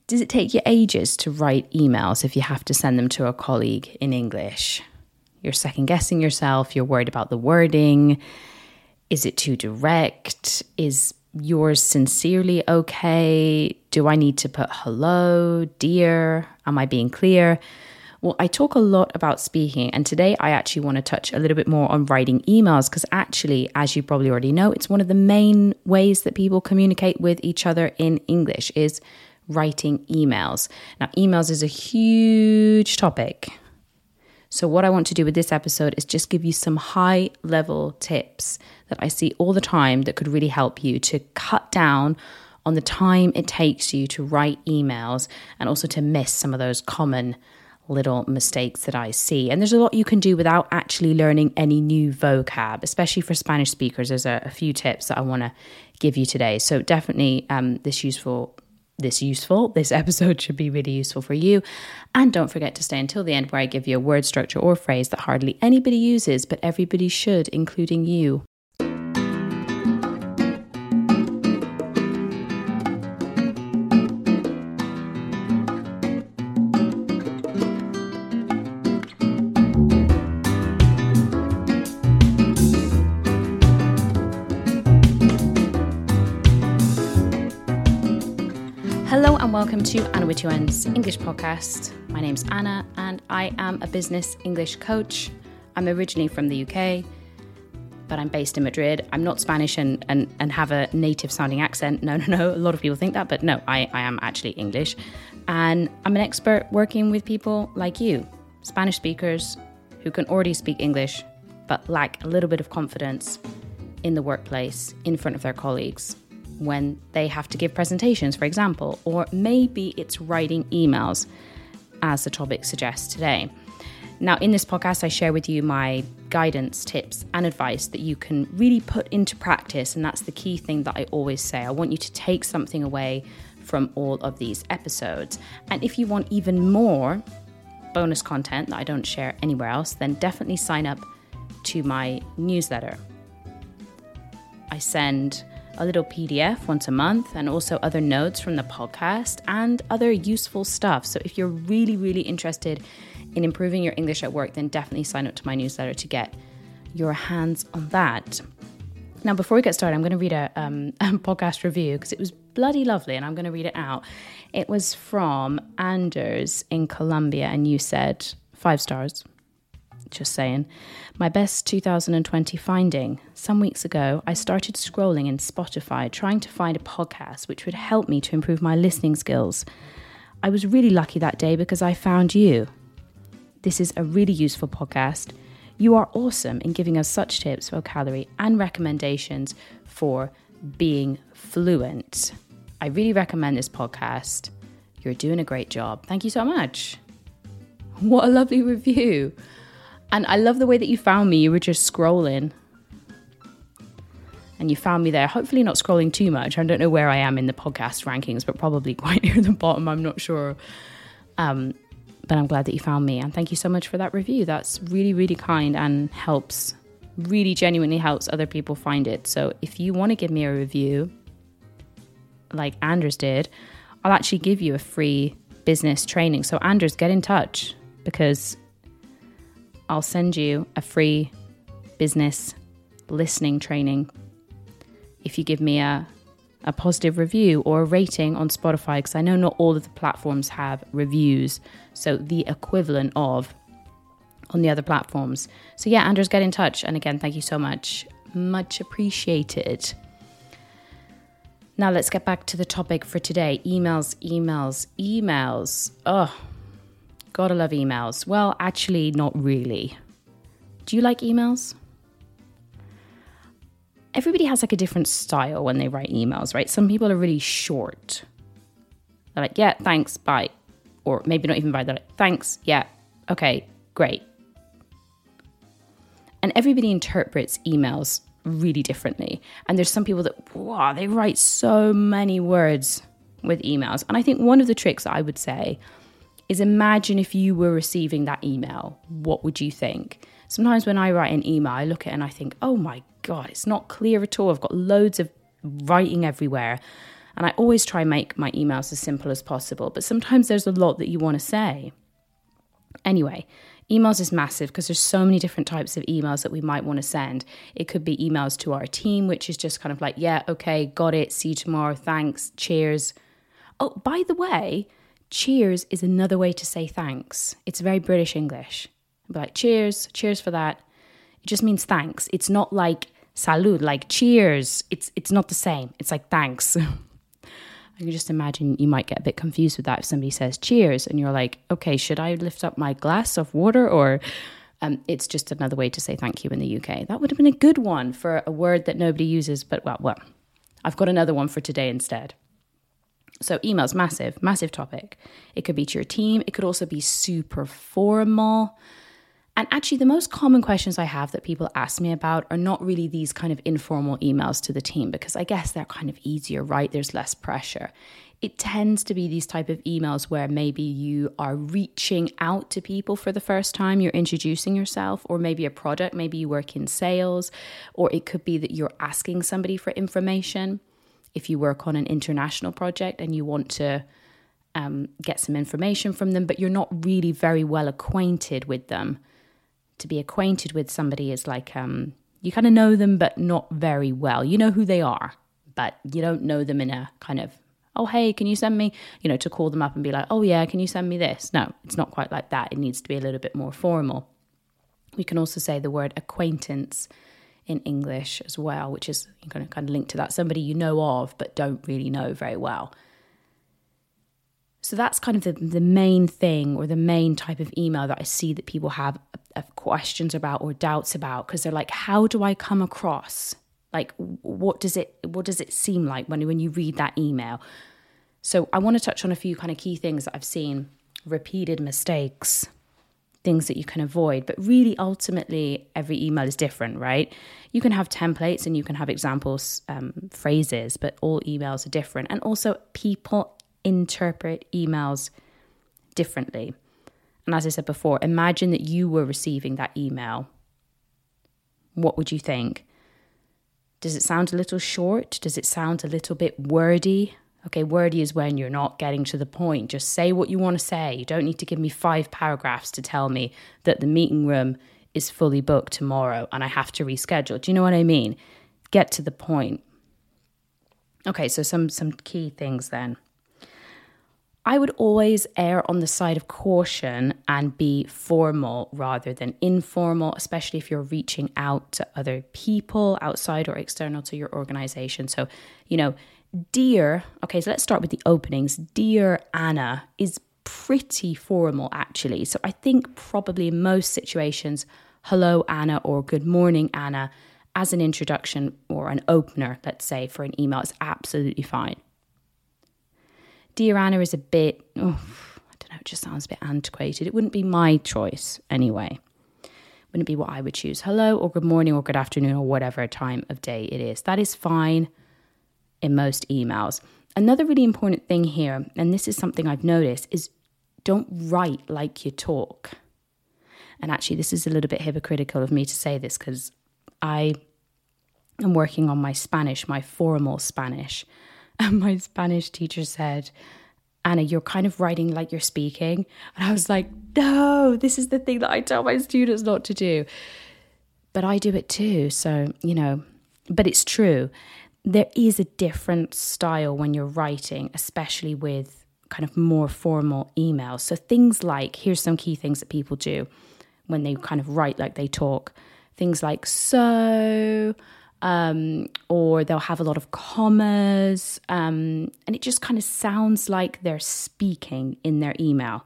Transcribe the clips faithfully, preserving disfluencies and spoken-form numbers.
Does it take you ages to write emails if you have to send them to a colleague in English? You're second guessing yourself. You're worried about the wording. Is it too direct? Is yours sincerely okay? Do I need to put hello, dear? Am I being clear? Well, I talk a lot about speaking, and today I actually want to touch a little bit more on writing emails because actually, as you probably already know, it's one of the main ways that people communicate with each other in English is writing emails. Now, emails is a huge topic. So what I want to do with this episode is just give you some high level tips that I see all the time that could really help you to cut down on the time it takes you to write emails and also to miss some of those common little mistakes that I see. And there's a lot you can do without actually learning any new vocab, especially for Spanish speakers. There's a, a few tips that I want to give you today. So definitely um, this useful This useful, this episode should be really useful for you. And don't forget to stay until the end where I give you a word structure or phrase that hardly anybody uses, but everybody should, including you. Hello and welcome to Anna Wituen's English podcast. My name's Anna and I am a business English coach. I'm originally from the U K, but I'm based in Madrid. I'm not Spanish and, and, and have a native sounding accent. No, no, no. A lot of people think that, but no, I, I am actually English. And I'm an expert working with people like you, Spanish speakers who can already speak English, but lack a little bit of confidence in the workplace in front of their colleagues when they have to give presentations, for example, or maybe it's writing emails, as the topic suggests today. Now, in this podcast, I share with you my guidance, tips, and advice that you can really put into practice, and that's the key thing that I always say. I want you to take something away from all of these episodes. And if you want even more bonus content that I don't share anywhere else, then definitely sign up to my newsletter. I send a little P D F once a month and also other notes from the podcast and other useful stuff. So if you're really, really interested in improving your English at work, then definitely sign up to my newsletter to get your hands on that. Now, before we get started, I'm going to read a, um, a podcast review because it was bloody lovely and I'm going to read it out. It was from Anders in Colombia and you said five stars. Just saying. My best two thousand twenty finding. Some weeks ago, I started scrolling in Spotify trying to find a podcast which would help me to improve my listening skills. I was really lucky that day because I found you. This is a really useful podcast. You are awesome in giving us such tips, vocabulary, and recommendations for being fluent. I really recommend this podcast. You're doing a great job. Thank you so much. What a lovely review. And I love the way that you found me. You were just scrolling. And you found me there. Hopefully not scrolling too much. I don't know where I am in the podcast rankings, but probably quite near the bottom. I'm not sure. Um, but I'm glad that you found me. And thank you so much for that review. That's really, really kind and helps, really genuinely helps other people find it. So if you want to give me a review, like Anders did, I'll actually give you a free business training. So Anders, get in touch because I'll send you a free business listening training if you give me a, a positive review or a rating on Spotify, because I know not all of the platforms have reviews, so the equivalent of on the other platforms. So yeah, Anders, get in touch. And again, thank you so much. Much appreciated. Now let's get back to the topic for today. Emails, emails, emails. Oh, gotta love emails. Well, actually, not really. Do you like emails? Everybody has like a different style when they write emails, right? Some people are really short. They're like, yeah, thanks, bye. Or maybe not even bye. They're like, thanks, yeah, okay, great. And everybody interprets emails really differently. And there's some people that, wow, they write so many words with emails. And I think one of the tricks I would say is imagine if you were receiving that email, what would you think? Sometimes when I write an email, I look at it and I think, oh my God, it's not clear at all. I've got loads of writing everywhere. And I always try and make my emails as simple as possible, but sometimes there's a lot that you want to say. Anyway, emails is massive because there's so many different types of emails that we might want to send. It could be emails to our team, which is just kind of like, yeah, okay, got it, see you tomorrow, thanks, cheers. Oh, by the way, cheers is another way to say thanks. It's very British English. Be like, cheers, cheers for that. It just means thanks. It's not like salud, like cheers. It's it's not the same. It's like thanks. I can just imagine you might get a bit confused with that if somebody says cheers and you're like, okay, should I lift up my glass of water? Or um, it's just another way to say thank you in the U K. That would have been a good one for a word that nobody uses, but well, well, I've got another one for today instead. So email's massive, massive topic. It could be to your team. It could also be super formal. And actually, the most common questions I have that people ask me about are not really these kind of informal emails to the team, because I guess they're kind of easier, right? There's less pressure. It tends to be these type of emails where maybe you are reaching out to people for the first time, you're introducing yourself, or maybe a product, maybe you work in sales, or it could be that you're asking somebody for information. If you work on an international project and you want to um, get some information from them, but you're not really very well acquainted with them. To be acquainted with somebody is like, um, you kind of know them, but not very well. You know who they are, but you don't know them in a kind of, oh, hey, can you send me, you know, to call them up and be like, oh yeah, can you send me this? No, it's not quite like that. It needs to be a little bit more formal. We can also say the word acquaintance in English as well, which is kind of kind of linked to that. Somebody you know of, but don't really know very well. So that's kind of the, the main thing, or the main type of email that I see that people have, have questions about or doubts about, because they're like, how do I come across? Like, what does it what does it seem like when, when you read that email? So I want to touch on a few kind of key things that I've seen, repeated mistakes, things that you can avoid. But really, ultimately, every email is different, right? You can have templates and you can have examples, um, phrases, but all emails are different. And also, people interpret emails differently. And as I said before, imagine that you were receiving that email. What would you think? Does it sound a little short? Does it sound a little bit wordy? Okay, wordy is when you're not getting to the point. Just say what you want to say. You don't need to give me five paragraphs to tell me that the meeting room is fully booked tomorrow and I have to reschedule. Do you know what I mean? Get to the point. Okay, so some, some key things then. I would always err on the side of caution and be formal rather than informal, especially if you're reaching out to other people outside or external to your organization. So, you know, dear, okay, so let's start with the openings. Dear Anna is pretty formal, actually. So I think probably in most situations, hello, Anna, or good morning, Anna, as an introduction or an opener, let's say, for an email is absolutely fine. Dear Anna is a bit, oh, I don't know, it just sounds a bit antiquated. It wouldn't be my choice anyway. Wouldn't be what I would choose. Hello or good morning or good afternoon or whatever time of day it is. That is fine in most emails. Another really important thing here, and this is something I've noticed, is don't write like you talk. And actually, this is a little bit hypocritical of me to say this because I am working on my Spanish, my formal Spanish. And my Spanish teacher said, Anna, you're kind of writing like you're speaking. And I was like, no, this is the thing that I tell my students not to do. But I do it too. So, you know, but it's true. There is a different style when you're writing, especially with kind of more formal emails. So things like, here's some key things that people do when they kind of write like they talk. Things like so... Um, or they'll have a lot of commas, um, and it just kind of sounds like they're speaking in their email.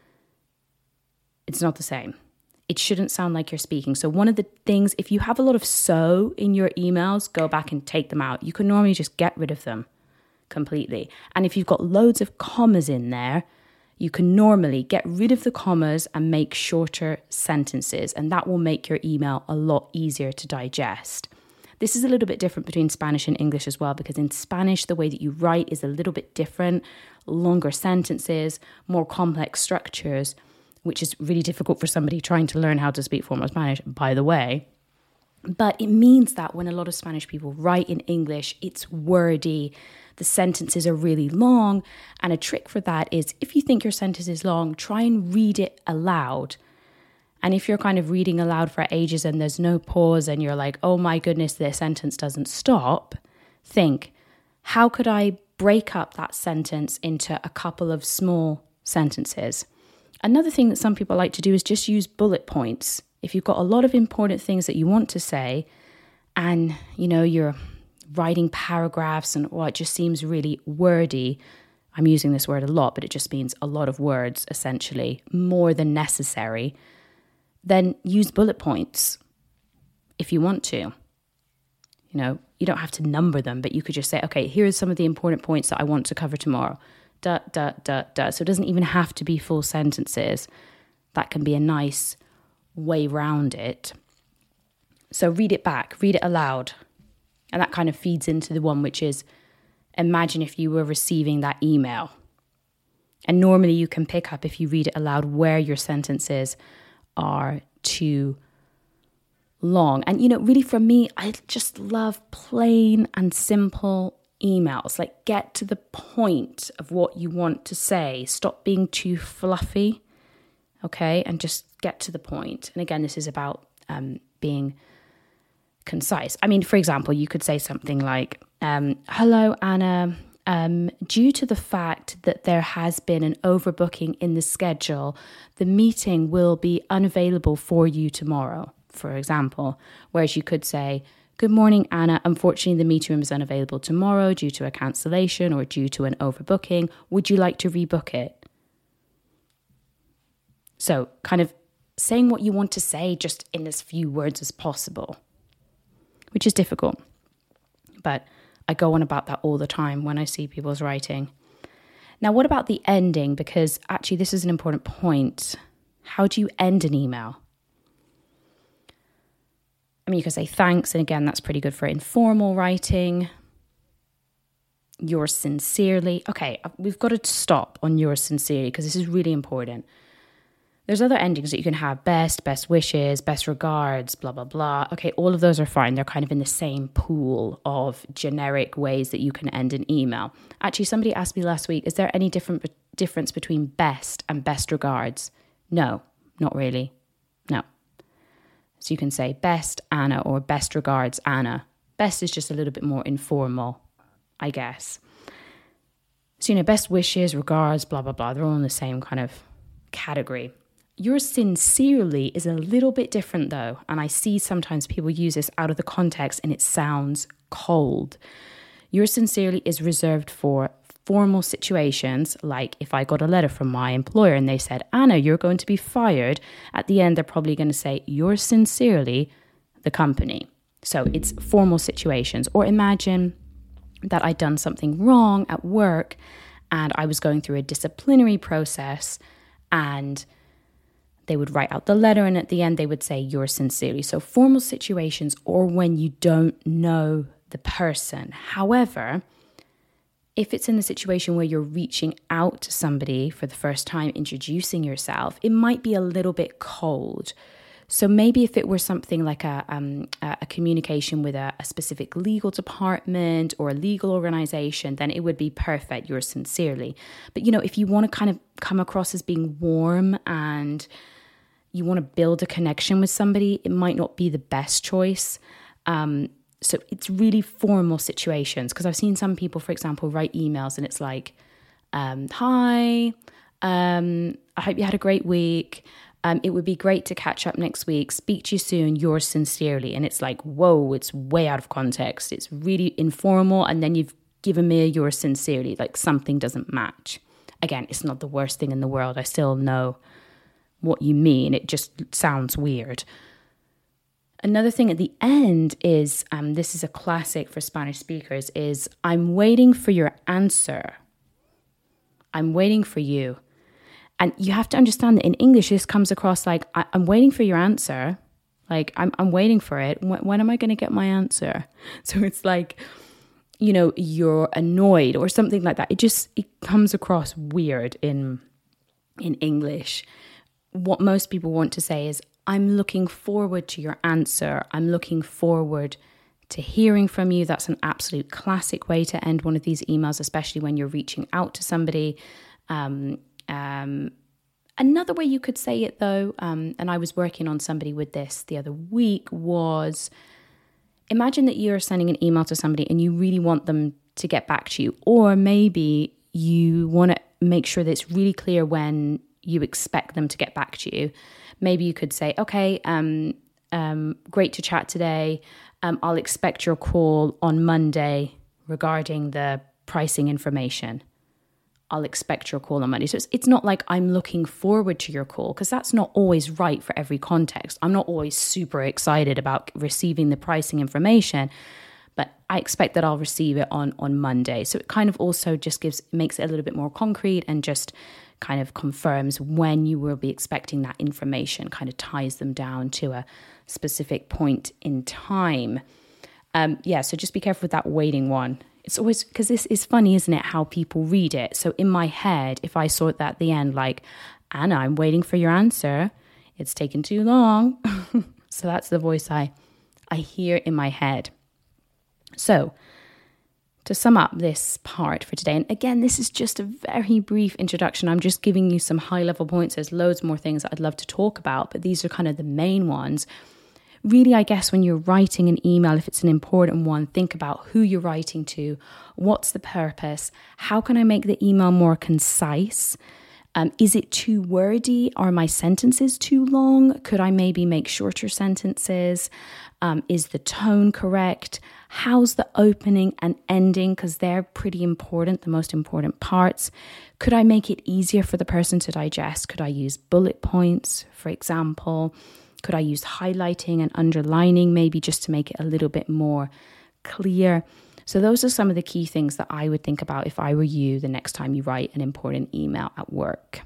It's not the same. It shouldn't sound like you're speaking. So one of the things, if you have a lot of so in your emails, go back and take them out. You can normally just get rid of them completely. And if you've got loads of commas in there, you can normally get rid of the commas and make shorter sentences, and that will make your email a lot easier to digest. This is a little bit different between Spanish and English as well, because in Spanish, the way that you write is a little bit different, longer sentences, more complex structures, which is really difficult for somebody trying to learn how to speak formal Spanish, by the way. But it means that when a lot of Spanish people write in English, it's wordy, the sentences are really long. And a trick for that is if you think your sentence is long, try and read it aloud. And if you're kind of reading aloud for ages and there's no pause and you're like, oh my goodness, this sentence doesn't stop, think, how could I break up that sentence into a couple of small sentences? Another thing that some people like to do is just use bullet points. If you've got a lot of important things that you want to say and, you know, you're writing paragraphs and, well, it just seems really wordy. I'm using this word a lot, but it just means a lot of words, essentially, more than necessary. Then use bullet points if you want to. You know, you don't have to number them, but you could just say, okay, here are some of the important points that I want to cover tomorrow. Da, da, da, da. So it doesn't even have to be full sentences. That can be a nice way round it. So read it back, read it aloud. And that kind of feeds into the one which is, imagine if you were receiving that email. And normally you can pick up, if you read it aloud, where your sentences are too long. And, you know, really for me, I just love plain and simple emails. Like, get to the point of what you want to say. Stop being too fluffy, okay? And just get to the point. And again, this is about um, being concise. I mean, for example, you could say something like, um, hello, Anna. Um, due to the fact that there has been an overbooking in the schedule, the meeting will be unavailable for you tomorrow, for example. Whereas you could say, good morning, Anna. Unfortunately, the meeting room is unavailable tomorrow due to a cancellation or due to an overbooking. Would you like to rebook it? So kind of saying what you want to say just in as few words as possible, which is difficult. But I go on about that all the time when I see people's writing. Now, what about the ending? Because actually, this is an important point. How do you end an email? I mean, you could say thanks, and again, that's pretty good for informal writing. Yours sincerely. Okay, we've got to stop on yours sincerely because this is really important. There's other endings that you can have. Best, best wishes, best regards, blah, blah, blah. Okay, all of those are fine. They're kind of in the same pool of generic ways that you can end an email. Actually, somebody asked me last week, is there any different difference between best and best regards? No, not really. No. So you can say best Anna or best regards Anna. Best is just a little bit more informal, I guess. So, you know, best wishes, regards, blah, blah, blah. They're all in the same kind of category. Yours sincerely is a little bit different though. And I see sometimes people use this out of the context and it sounds cold. Yours sincerely is reserved for formal situations, like if I got a letter from my employer and they said, Anna, you're going to be fired. At the end, they're probably going to say, yours sincerely, the company. So it's formal situations. Or imagine that I'd done something wrong at work and I was going through a disciplinary process and they would write out the letter and at the end they would say, yours sincerely. So formal situations or when you don't know the person. However, if it's in the situation where you're reaching out to somebody for the first time, introducing yourself, it might be a little bit cold. So maybe if it were something like a um, a communication with a, a specific legal department or a legal organization, then it would be perfect, yours sincerely. But, you know, if you want to kind of come across as being warm and you want to build a connection with somebody, it might not be the best choice. Um, so it's really formal situations, because I've seen some people, for example, write emails and it's like, um, hi, um, I hope you had a great week. Um, it would be great to catch up next week. Speak to you soon, yours sincerely. And it's like, whoa, it's way out of context. It's really informal. And then you've given me a yours sincerely, like something doesn't match. Again, it's not the worst thing in the world. I still know what you mean. It just sounds weird. Another thing at the end is, um, this is a classic for Spanish speakers, is I'm waiting for your answer. I'm waiting for you. And you have to understand that in English, this comes across like, I- I'm waiting for your answer. Like, I'm I'm waiting for it. When, when am I going to get my answer? So it's like, you know, you're annoyed or something like that. It just, it comes across weird in in English. What most people want to say is, I'm looking forward to your answer. I'm looking forward to hearing from you. That's an absolute classic way to end one of these emails, especially when you're reaching out to somebody. Um, um, another way you could say it though, um, and I was working on somebody with this the other week, was imagine that you're sending an email to somebody and you really want them to get back to you, or maybe you want to make sure that it's really clear when you expect them to get back to you. Maybe you could say, okay, um, um, great to chat today. Um, I'll expect your call on Monday regarding the pricing information. I'll expect your call on Monday. So it's, it's not like I'm looking forward to your call, because that's not always right for every context. I'm not always super excited about receiving the pricing information, but I expect that I'll receive it on, on Monday. So it kind of also just gives, makes it a little bit more concrete and just kind of confirms when you will be expecting that information, kind of ties them down to a specific point in time. Um, yeah, so just be careful with that waiting one. It's always, because this is funny, isn't it, how people read it. So in my head, if I saw it at the end, like, Anna, I'm waiting for your answer. It's taken too long. So that's the voice I, I hear in my head. So to sum up this part for today, and again, this is just a very brief introduction. I'm just giving you some high level points. There's loads more things that I'd love to talk about, but these are kind of the main ones. Really, I guess when you're writing an email, if it's an important one, think about who you're writing to, what's the purpose, how can I make the email more concise? Um, is it too wordy? Are my sentences too long? Could I maybe make shorter sentences? Um, is the tone correct? How's the opening and ending? Because they're pretty important, the most important parts. Could I make it easier for the person to digest? Could I use bullet points, for example? Could I use highlighting and underlining, maybe just to make it a little bit more clear? So those are some of the key things that I would think about if I were you the next time you write an important email at work.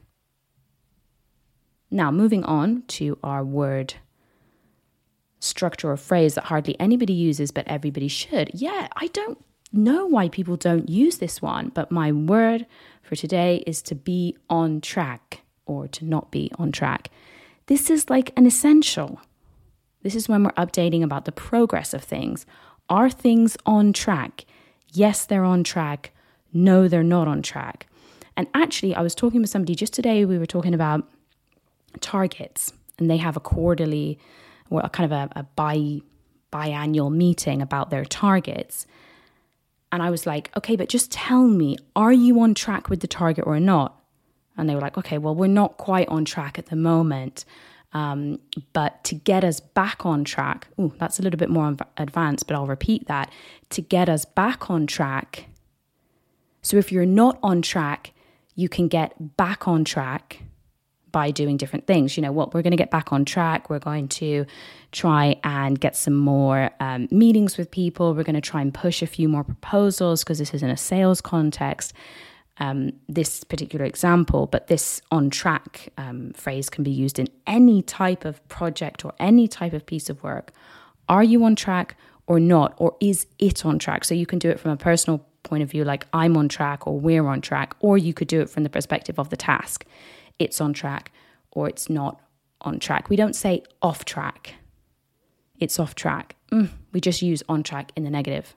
Now, moving on to our word structure or phrase that hardly anybody uses, but everybody should. Yeah, I don't know why people don't use this one, but my word for today is to be on track, or to not be on track. This is like an essential. This is when we're updating about the progress of things. Are things on track? Yes, they're on track. No, they're not on track. And actually, I was talking with somebody just today. We were talking about targets, and they have a quarterly, or kind of a, a bi, biannual meeting about their targets. And I was like, okay, but just tell me, are you on track with the target or not? And they were like, okay, well, we're not quite on track at the moment. Um, but to get us back on track, ooh, that's a little bit more advanced, but I'll repeat that. To get us back on track. So if you're not on track, you can get back on track by doing different things. You know what, we're going to get back on track. We're going to try and get some more um, meetings with people. We're going to try and push a few more proposals, because this is in a sales context. Um, this particular example, but this on track um, phrase can be used in any type of project or any type of piece of work. Are you on track or not? Or is it on track? So you can do it from a personal point of view, like I'm on track or we're on track, or you could do it from the perspective of the task. It's on track or it's not on track. We don't say off track. It's off track. Mm, we just use on track in the negative.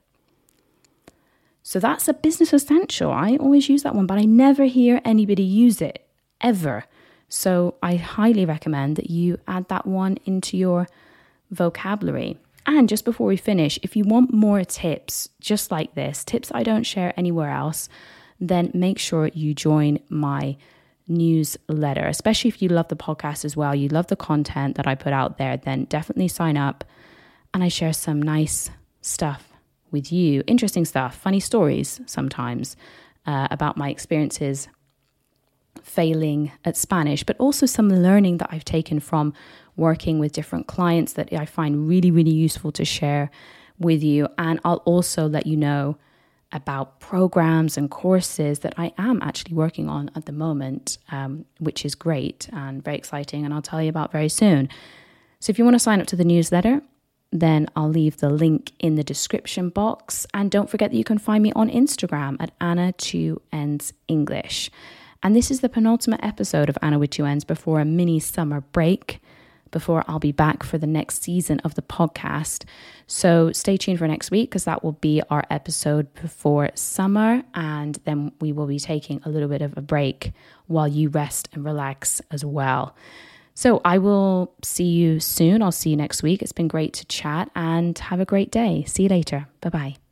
So that's a business essential. I always use that one, but I never hear anybody use it, ever. So I highly recommend that you add that one into your vocabulary. And just before we finish, if you want more tips just like this, tips I don't share anywhere else, then make sure you join my newsletter, especially if you love the podcast as well, you love the content that I put out there, then definitely sign up. And I share some nice stuff with you, interesting stuff, funny stories sometimes uh, about my experiences failing at Spanish, but also some learning that I've taken from working with different clients that I find really, really useful to share with you. And I'll also let you know about programs and courses that I am actually working on at the moment, um, which is great and very exciting, and I'll tell you about very soon. So if you want to sign up to the newsletter, then I'll leave the link in the description box. And don't forget that you can find me on Instagram at Anna two Ends English. And this is the penultimate episode of Anna with Two Ends before a mini summer break. before I'll be back for the next season of the podcast. So stay tuned for next week, because that will be our episode before summer. And then we will be taking a little bit of a break while you rest and relax as well. So I will see you soon. I'll see you next week. It's been great to chat, and have a great day. See you later. Bye-bye.